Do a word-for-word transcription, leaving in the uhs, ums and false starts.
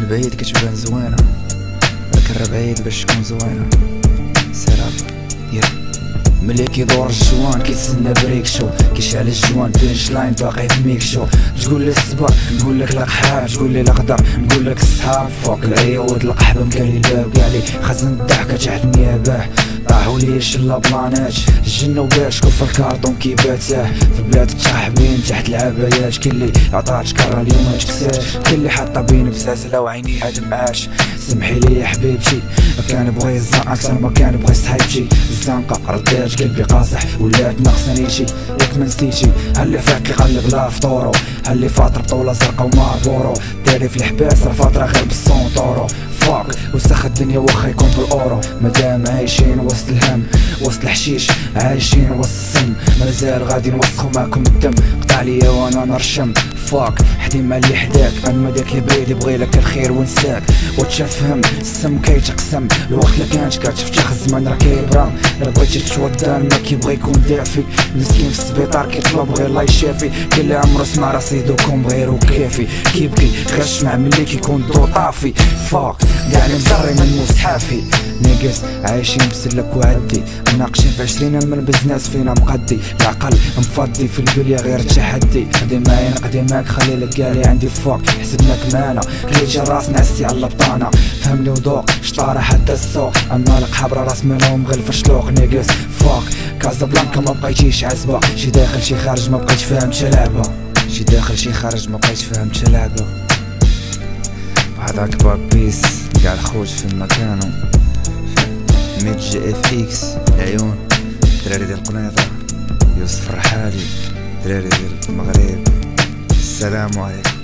بعيد كتبان زوينة، ولكن راه بعيد باش تكون زوينة. سير يا ملي كيدور الجوان كيتسنى بريك شو، كيشعل الجوان بينش لاين باقي في ميك شو. تقول لي الصبر نقول لك لا قحاب، تقول لي لا قدر نقول لك الصحاب. فوق العيود القحبه مكالي الباب كالي خزن الضحكه تحت النيابه. طاحوا لي شلا بلانات الجنة وباش كل في الكارطون كيباتاه في بلاد التحبين تحت العبايات. كلي عطات شكرا اليوم تكساش، كلي حاطه بين بزازله وعينيها دمعاش. سمحي لي يا حبيبتي ما كان بغي الزنقه اكثر ما كان بغي صحيبتي. الزنقه ردات قلبي قاصح ولات ناقصنيشي. ياك ما نسيتي هاللي فاق كيقلب لا فطورو، هاللي فاطر بطوله زرقا وماربورو. داري في الحباس راه فاطره غير بالسونطورو. فاك وسخ الدنيا واخا يكون بالاورو. مادام عايشين وسط الهم وسط الحشيش، عايشين وسط السم، مازال غادي نوسخو معاكم الدم. قطع ليا وانا نرشم فاك حدي مع اللي حداك. اما داك اللي بعيد يبغي لك الخير ونساك. وتفهم السم كيتقسم الوقت لا كانت كتفتح الزمان راه كيبرا. لا بغيتي تتوضى ما كيبغي يكون دافي. مسكين في السبيطار كيطلب غير الله يشافي. كاين اللي عمرو سمع رصيدوكم غيرو كافي. كيبكي غير الشمع ملي كيكون الضو طافي. فاك كاع اللي مزري من مصحافي. ناقص عايشين بسلك وعدي، مناقشين في عشرين من بزناس فينا مقدي. العقل مفضي في البلية غير تحدي. قدي معايا نقدي معاك خلي لك قالي عندي فوق حسبناك معانا. خليتي الراس نعسي على البطانة فهمني وذوق شطارة حتى السوق. اما القحبرة راس منهم غير الفشلوق. ناقص فوق كازابلانكا ما بقيتيش عزبة. شي داخل شي خارج ما بقيتش فاهمت لعبة. شي داخل شي خارج ما بقيتش فاهمت لعبة. بعد اكبر بيس كاع الخوت في مكانو. ميت جي اف اكس العيون دراري ديال القنيطرة. يوسف الرحالي دراري ديال المغرب. السلام عليكم.